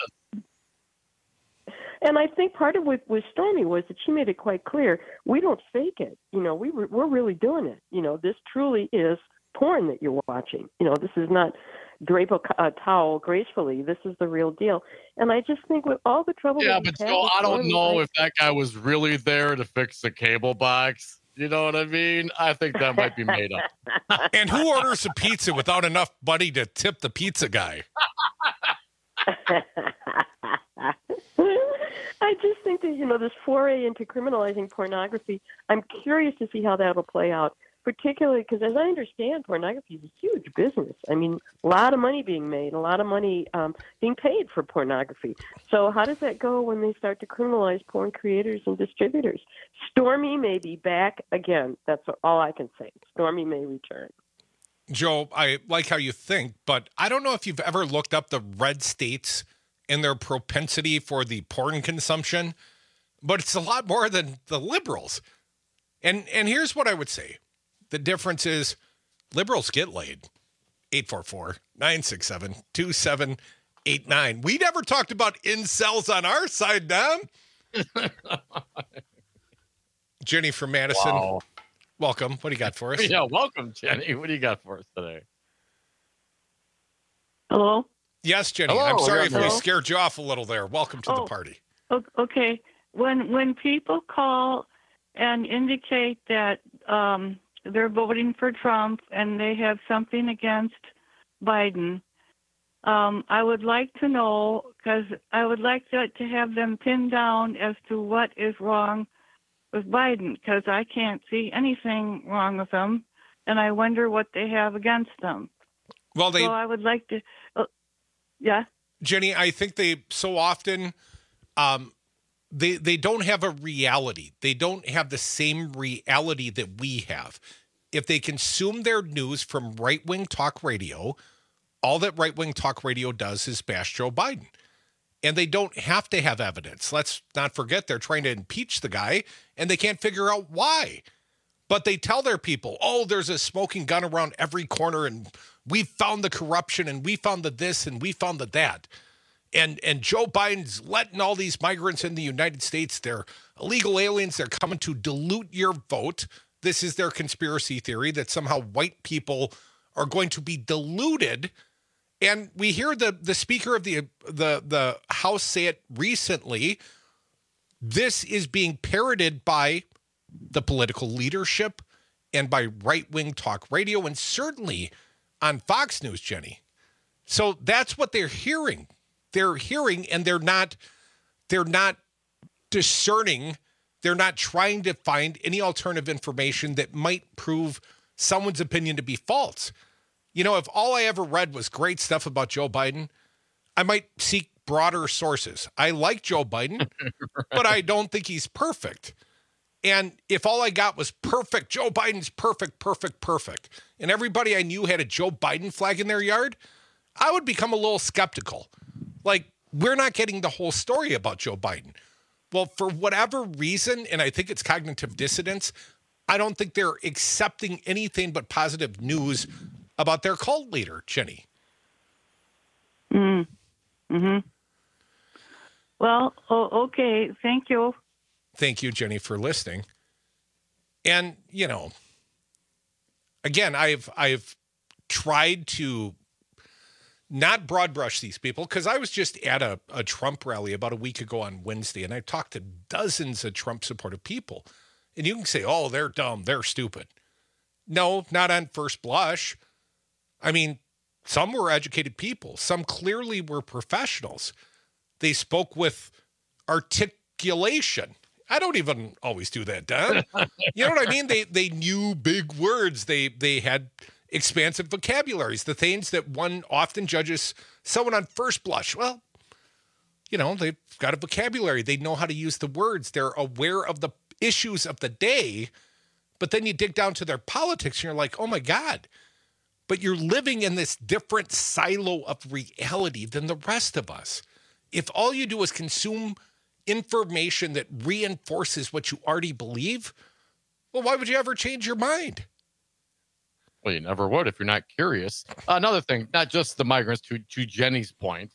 And I think part of what with Stormy was that she made it quite clear, we don't fake it. You know, we're really doing it. You know, this truly is porn that you're watching. You know, this is not drape a towel gracefully. This is the real deal. And I just think with all the trouble. Yeah, but Joe, I don't know if that guy was really there to fix the cable box. You know what I mean? I think that might be made up. And who orders a pizza without enough money to tip the pizza guy? I just think that, you know, this foray into criminalizing pornography, I'm curious to see how that will play out, particularly because as I understand, pornography is a huge business. I mean, a lot of money being made, a lot of money being paid for pornography. So how does that go when they start to criminalize porn creators and distributors? Stormy may be back again. That's all I can say. Stormy may return. Joe, I like how you think, but I don't know if you've ever looked up the red states and their propensity for the porn consumption, but it's a lot more than the liberals. And here's what I would say. The difference is liberals get laid. 844-967-2789. We never talked about incels on our side, Dom. Jenny from Madison. Wow. Welcome. What do you got for us? Yeah, welcome, Jenny. What do you got for us today? Hello? Yes, Jenny. Hello. I'm sorry if Hello. we scared you off a little there. Welcome to the party. Okay. When people call and indicate that they're voting for Trump and they have something against Biden, I would like to know, because I would like to have them pinned down as to what is wrong with Biden, because I can't see anything wrong with him, and I wonder what they have against him. Well, so I would like to, yeah. Jenny, I think they so often they don't have a reality. They don't have the same reality that we have. If they consume their news from right-wing talk radio, all that right-wing talk radio does is bash Joe Biden. And they don't have to have evidence. Let's not forget they're trying to impeach the guy, and they can't figure out why. But they tell their people, oh, there's a smoking gun around every corner, and we found the corruption, and we found the this, and we found the that. And Joe Biden's letting all these migrants in the United States. They're illegal aliens. They're coming to dilute your vote. This is their conspiracy theory that somehow white people are going to be diluted. And we hear the Speaker of the House say it recently. This is being parroted by the political leadership and by right-wing talk radio, and certainly on Fox News, Jenny. So that's what they're hearing. They're hearing, and they're not discerning. They're not trying to find any alternative information that might prove someone's opinion to be false. You know, if all I ever read was great stuff about Joe Biden, I might seek broader sources. I like Joe Biden, but I don't think he's perfect. And if all I got was perfect, Joe Biden's perfect, and everybody I knew had a Joe Biden flag in their yard, I would become a little skeptical. Like, we're not getting the whole story about Joe Biden. Well, for whatever reason, and I think it's cognitive dissonance, I don't think they're accepting anything but positive news about their cult leader, Jenny. Mm-hmm. Well, okay. Thank you. Thank you, Jenny, for listening. And, you know, again, I've tried to not broad brush these people, because I was just at a Trump rally about a week ago on Wednesday, and I talked to dozens of Trump supportive people. And you can say, oh, they're dumb, they're stupid. No, not on first blush. I mean, Some were educated people. Some clearly were professionals. They spoke with articulation. I don't even always do that, Don. You know what I mean? They knew big words. They had expansive vocabularies, the things that one often judges someone on first blush. Well, you know, they've got a vocabulary. They know how to use the words. They're aware of the issues of the day. But then you dig down to their politics and you're like, oh my God. But you're living in this different silo of reality than the rest of us. If all you do is consume information that reinforces what you already believe, well, why would you ever change your mind? Well, you never would if you're not curious. Another thing, not just the migrants, to Jenny's point,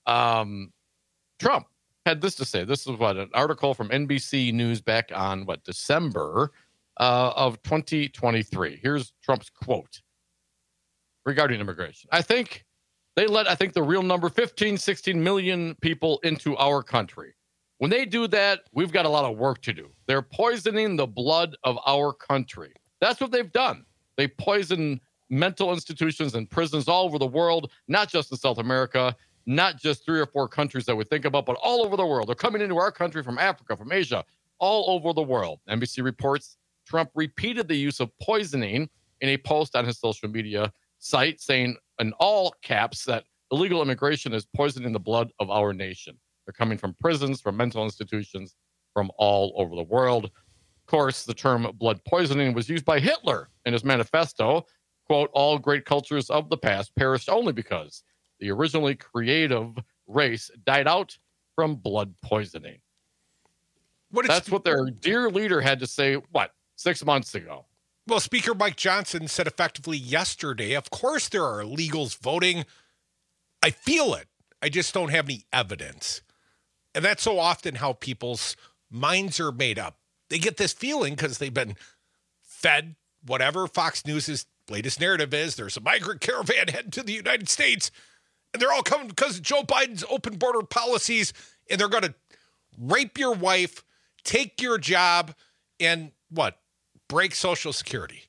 Trump had this to say. This is an article from NBC News back on December of 2023. Here's Trump's quote regarding immigration. I think the real number, 15, 16 million people into our country. When they do that, we've got a lot of work to do. They're poisoning the blood of our country. That's what they've done. They poison mental institutions and prisons all over the world, not just in South America, not just 3 or 4 countries that we think about, but all over the world. They're coming into our country from Africa, from Asia, all over the world. NBC reports Trump repeated the use of poisoning in a post on his social media site, saying in all caps that illegal immigration is poisoning the blood of our nation. They're coming from prisons, from mental institutions, from all over the world. Of course, the term blood poisoning was used by Hitler in his manifesto. Quote, all great cultures of the past perished only because the originally creative race died out from blood poisoning. That's what their dear leader had to say, 6 months ago? Well, Speaker Mike Johnson said effectively yesterday, of course there are illegals voting. I feel it. I just don't have any evidence. And that's so often how people's minds are made up. They get this feeling because they've been fed whatever Fox News' latest narrative is. There's a migrant caravan heading to the United States, and they're all coming because of Joe Biden's open border policies, and they're going to rape your wife, take your job, and break Social Security.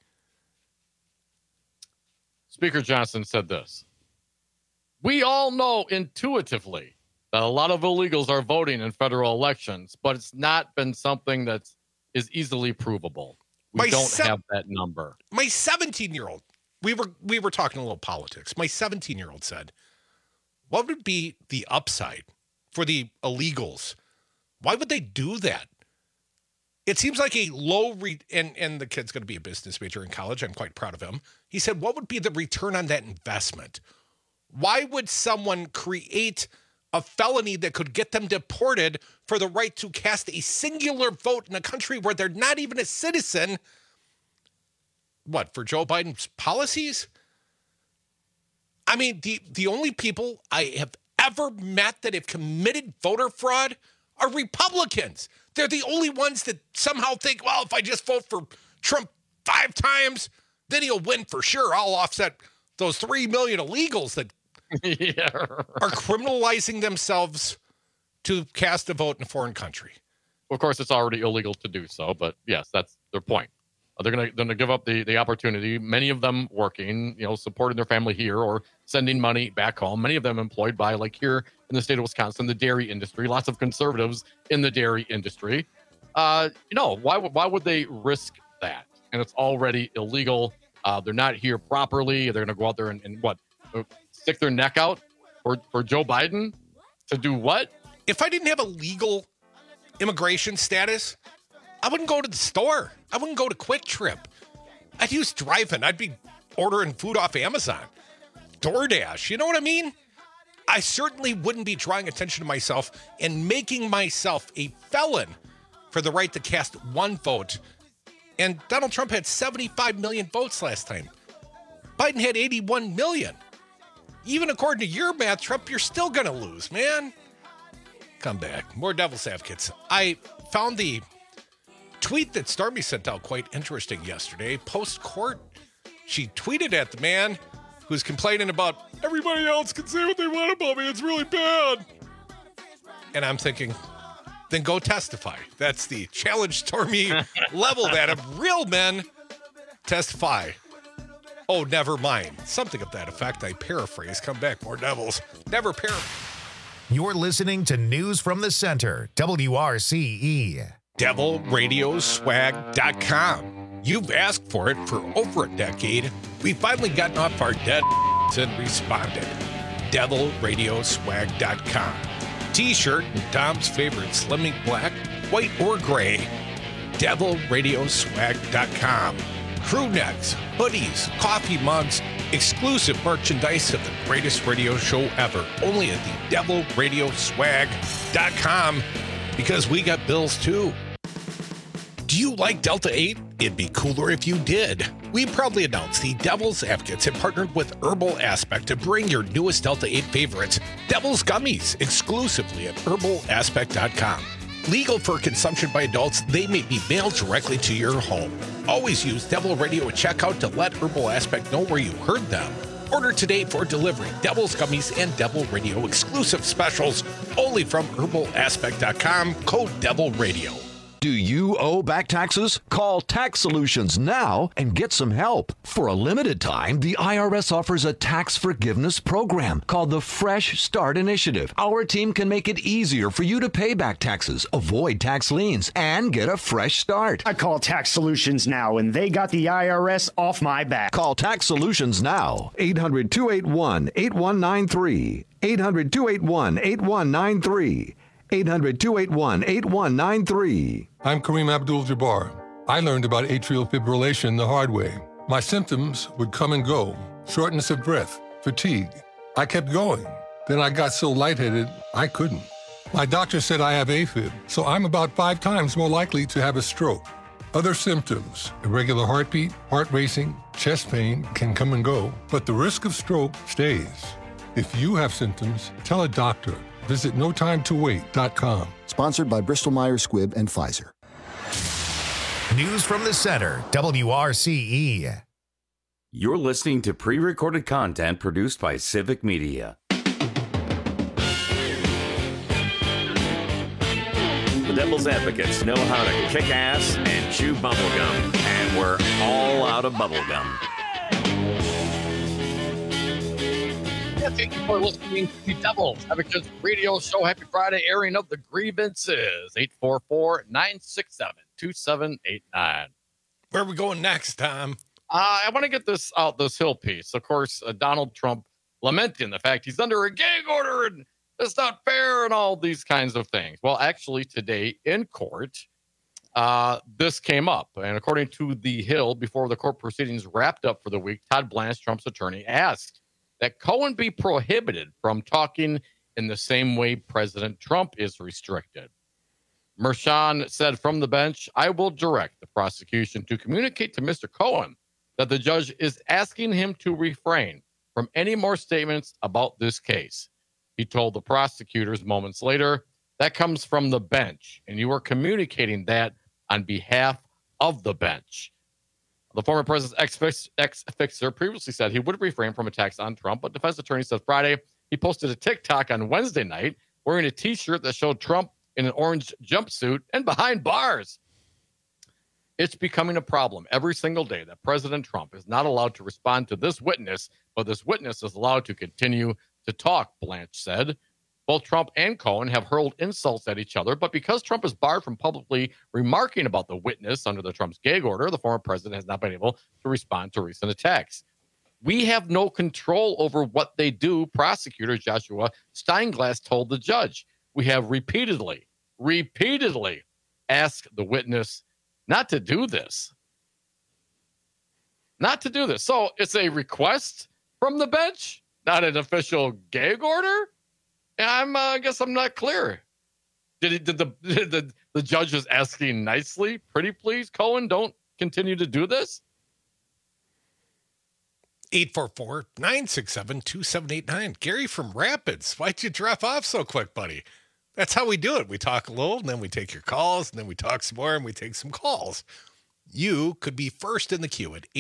Speaker Johnson said this. We all know intuitively that a lot of illegals are voting in federal elections, but it's not been something that is easily provable. We don't have that number. My 17-year-old, we were talking a little politics. My 17-year-old said, what would be the upside for the illegals? Why would they do that? It seems like a low and the kid's going to be a business major in college. I'm quite proud of him. He said, what would be the return on that investment? Why would someone create a felony that could get them deported for the right to cast a singular vote in a country where they're not even a citizen? For Joe Biden's policies? I mean, the only people I have ever met that have committed voter fraud are Republicans. They're the only ones that somehow think, well, if I just vote for Trump 5 times, then he'll win for sure. I'll offset those 3 million illegals that are criminalizing themselves to cast a vote in a foreign country. Of course, it's already illegal to do so, but yes, that's their point. They're going to give up the opportunity. Many of them working, supporting their family here or sending money back home. Many of them employed by, here in the state of Wisconsin, the dairy industry. Lots of conservatives in the dairy industry. Why would they risk that? And it's already illegal. They're not here properly. They're going to go out there and stick their neck out for Joe Biden to do what? If I didn't have a legal immigration status, I wouldn't go to the store. I wouldn't go to Quick Trip. I'd use drive-in. I'd be ordering food off Amazon, DoorDash. You know what I mean? I certainly wouldn't be drawing attention to myself and making myself a felon for the right to cast one vote. And Donald Trump had 75 million votes last time. Biden had 81 million. Even according to your math, Trump, you're still going to lose, man. Come back. More Devil's Advocates. I found the tweet that Stormy sent out quite interesting yesterday. Post-court, she tweeted at the man who's complaining about everybody else can say what they want about me. It's really bad. And I'm thinking, then go testify. That's the challenge Stormy leveled at him. Real men testify. Oh, never mind. Something of that effect. I paraphrase. Come back, more devils. Never paraphrase. You're listening to News from the Center, WRCE. DevilRadioswag.com. You've asked for it for over a decade. We've finally gotten off our dead and responded. DevilRadioswag.com. T-shirt and Dom's favorite slimming black, white, or gray. DevilRadioswag.com. Crew necks, hoodies, coffee mugs, exclusive merchandise of the greatest radio show ever. Only at the DevilRadioswag.com, because we got bills too. Do you like Delta 8? It'd be cooler if you did. We proudly announced the Devil's Advocates have partnered with Herbal Aspect to bring your newest Delta 8 favorites, Devil's Gummies, exclusively at herbalaspect.com. Legal for consumption by adults, they may be mailed directly to your home. Always use Devil Radio at checkout to let Herbal Aspect know where you heard them. Order today for delivery. Devil's Gummies and Devil Radio exclusive specials only from herbalaspect.com, code Devil Radio. Do you owe back taxes? Call Tax Solutions now and get some help. For a limited time, the IRS offers a tax forgiveness program called the Fresh Start Initiative. Our team can make it easier for you to pay back taxes, avoid tax liens, and get a fresh start. I call Tax Solutions now, and they got the IRS off my back. Call Tax Solutions now. 800-281-8193. 800-281-8193. 800-281-8193. I'm Kareem Abdul-Jabbar. I learned about atrial fibrillation the hard way. My symptoms would come and go, shortness of breath, fatigue. I kept going. Then I got so lightheaded, I couldn't. My doctor said I have AFib, so I'm about 5 times more likely to have a stroke. Other symptoms, irregular heartbeat, heart racing, chest pain can come and go, but the risk of stroke stays. If you have symptoms, tell a doctor. Visit NoTimeToWait.com. Sponsored by Bristol-Myers Squibb and Pfizer. News from the Center, WRCE. You're listening to pre-recorded content produced by Civic Media. The Devil's Advocates know how to kick ass and chew bubblegum, and we're all out of bubblegum. Thank you for listening to the Devil's Advocates radio show. Happy Friday, airing of the grievances. 844-967-2789. Where are we going next, Tom? I want to get this out, this Hill piece. Of course, Donald Trump lamenting the fact he's under a gag order and it's not fair and all these kinds of things. Well, actually, today in court, this came up. And according to the Hill, before the court proceedings wrapped up for the week, Todd Blanche, Trump's attorney, asked that Cohen be prohibited from talking in the same way President Trump is restricted. Merchan said from the bench, I will direct the prosecution to communicate to Mr. Cohen that the judge is asking him to refrain from any more statements about this case. He told the prosecutors moments later, that comes from the bench, and you are communicating that on behalf of the bench. The former president's ex-fixer previously said he would refrain from attacks on Trump, but defense attorney said Friday he posted a TikTok on Wednesday night wearing a T-shirt that showed Trump in an orange jumpsuit and behind bars. It's becoming a problem every single day that President Trump is not allowed to respond to this witness, but this witness is allowed to continue to talk, Blanche said. Both Trump and Cohen have hurled insults at each other, but because Trump is barred from publicly remarking about the witness under the Trump's gag order, the former president has not been able to respond to recent attacks. We have no control over what they do, prosecutor Joshua Steinglass told the judge. We have repeatedly asked the witness not to do this. Not to do this. So it's a request from the bench, not an official gag order? I guess I'm not clear. Did the judge was asking nicely, pretty please, Cohen, don't continue to do this? 844-967-2789. Gary from Rapids, why'd you drop off so quick, buddy? That's how we do it. We talk a little, and then we take your calls, and then we talk some more, and we take some calls. You could be first in the queue at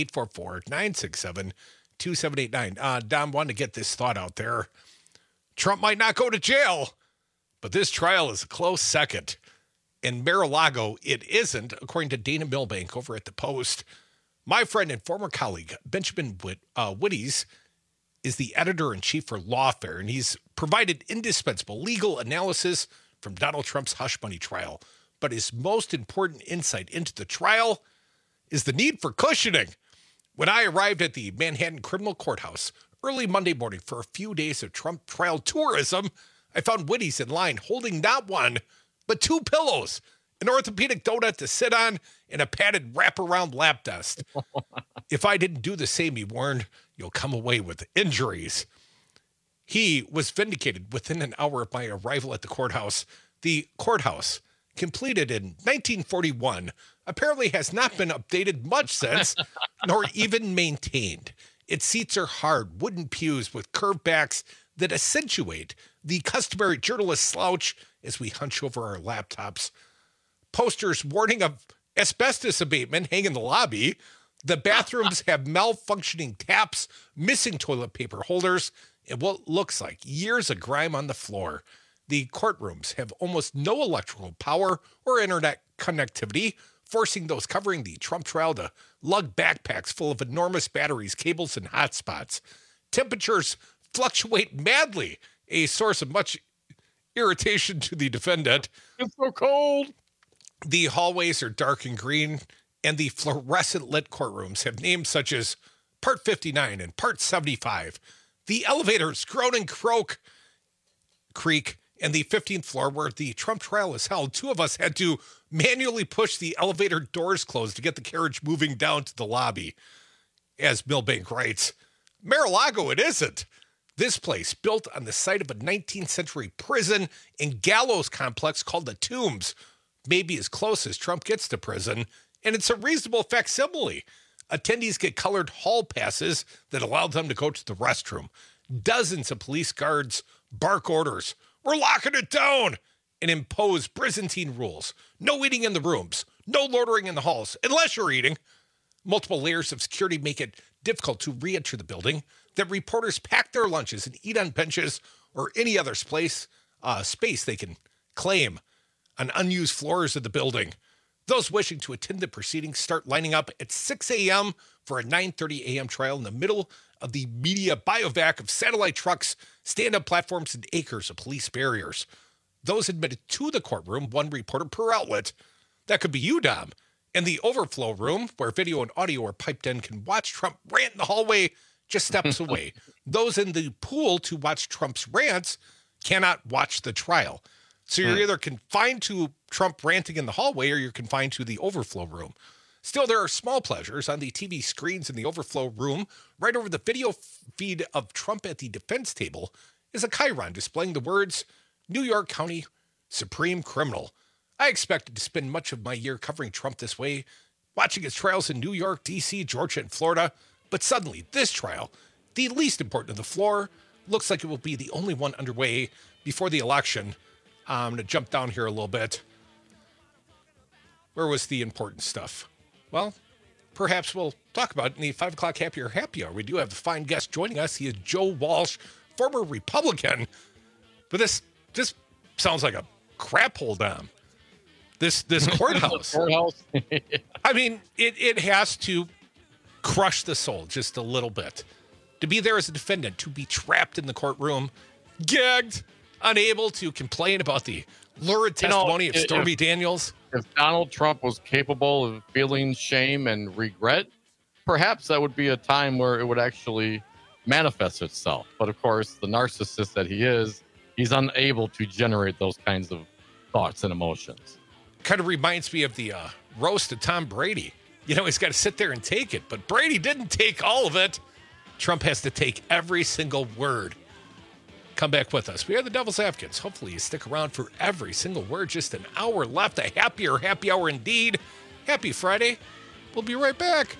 844-967-2789. Dom wanted to get this thought out there. Trump might not go to jail, but this trial is a close second. In Mar-a-Lago, it isn't, according to Dana Milbank over at the Post. My friend and former colleague, Benjamin Wittes, is the editor-in-chief for Lawfare, and he's provided indispensable legal analysis from Donald Trump's hush money trial. But his most important insight into the trial is the need for cushioning. When I arrived at the Manhattan Criminal Courthouse early Monday morning for a few days of Trump trial tourism, I found Wittes in line holding not one, but 2 pillows, an orthopedic donut to sit on, and a padded wraparound lap dust. If I didn't do the same, he warned, you'll come away with injuries. He was vindicated within an hour of my arrival at the courthouse. The courthouse, completed in 1941, apparently has not been updated much since, nor even maintained. Its seats are hard, wooden pews with curved backs that accentuate the customary journalist slouch as we hunch over our laptops. Posters warning of asbestos abatement hang in the lobby. The bathrooms have malfunctioning taps, missing toilet paper holders, and what looks like years of grime on the floor. The courtrooms have almost no electrical power or internet connectivity, forcing those covering the Trump trial to lug backpacks full of enormous batteries, cables, and hotspots. Temperatures fluctuate madly, a source of much irritation to the defendant. It's so cold. The hallways are dark and green, and the fluorescent lit courtrooms have names such as Part 59 and Part 75. The elevators groan and creak, and the 15th floor where the Trump trial is held, 2 of us had to manually push the elevator doors closed to get the carriage moving down to the lobby. As Milbank writes, Mar-a-Lago it isn't. This place, built on the site of a 19th century prison and gallows complex called the Tombs, may be as close as Trump gets to prison, and it's a reasonable facsimile. Attendees get colored hall passes that allow them to go to the restroom. Dozens of police guards bark orders, we're locking it down, and impose Byzantine rules. No eating in the rooms, no loitering in the halls, unless you're eating. Multiple layers of security make it difficult to re-enter the building. That reporters pack their lunches and eat on benches or any other space they can claim on unused floors of the building. Those wishing to attend the proceedings start lining up at 6 a.m. for a 9:30 a.m. trial in the middle of the media biovac of satellite trucks, stand-up platforms, and acres of police barriers. Those admitted to the courtroom, 1 reporter per outlet. That could be you, Dom. And the overflow room, where video and audio are piped in, can watch Trump rant in the hallway just steps away. Those in the pool to watch Trump's rants cannot watch the trial. So you're either confined to Trump ranting in the hallway or you're confined to the overflow room. Still, there are small pleasures on the TV screens in the overflow room. Right over the video feed of Trump at the defense table is a chyron displaying the words, New York County Supreme Criminal. I expected to spend much of my year covering Trump this way, watching his trials in New York, D.C., Georgia, and Florida. But suddenly, this trial, the least important of the floor, looks like it will be the only one underway before the election. I'm going to jump down here a little bit. Where was the important stuff? Well, perhaps we'll talk about it in the 5 o'clock happy hour. We do have a fine guest joining us. He is Joe Walsh, former Republican. But this just sounds like a crap hole, Dom. This courthouse. I mean, it has to crush the soul just a little bit. To be there as a defendant, to be trapped in the courtroom, gagged, unable to complain about the lurid testimony of Stormy Daniels. If Donald Trump was capable of feeling shame and regret, perhaps that would be a time where it would actually manifest itself. But of course, the narcissist that he is, he's unable to generate those kinds of thoughts and emotions. Kind of reminds me of the roast of Tom Brady. You know, he's got to sit there and take it. But Brady didn't take all of it. Trump has to take every single word. Come back with us. We are the Devil's Advocates. Hopefully you stick around for every single word. Just an hour left. A happier happy hour indeed. Happy Friday. We'll be right back.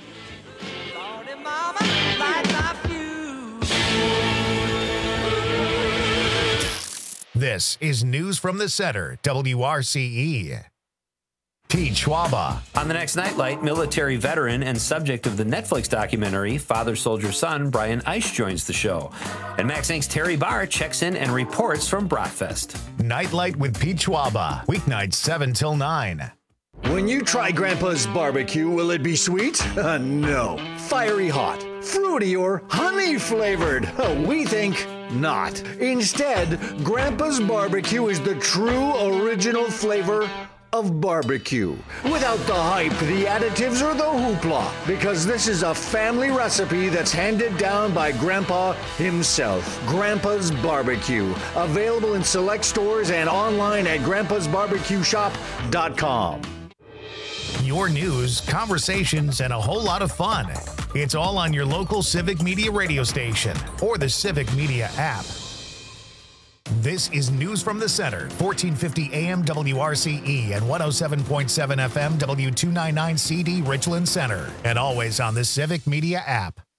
This is News from the Center, WRCE. Pete Schwaba. On the next Nightlight, military veteran and subject of the Netflix documentary Father Soldier Son, Brian Eisch joins the show. And Max Inc.'s Terry Barr checks in and reports from Bratfest. Nightlight with Pete Schwaba. Weeknights 7 till 9. When you try Grandpa's barbecue, will it be sweet? No. Fiery hot, fruity, or honey flavored? We think not. Instead, Grandpa's barbecue is the true original flavor of barbecue. Without the hype, the additives, or the hoopla. Because this is a family recipe that's handed down by Grandpa himself. Grandpa's Barbecue. Available in select stores and online at grandpasbarbecueshop.com. Your news, conversations, and a whole lot of fun. It's all on your local Civic Media radio station or the Civic Media app. This is News from the Center, 1450 AM WRCE and 107.7 FM W299CD Richland Center, and always on the Civic Media app.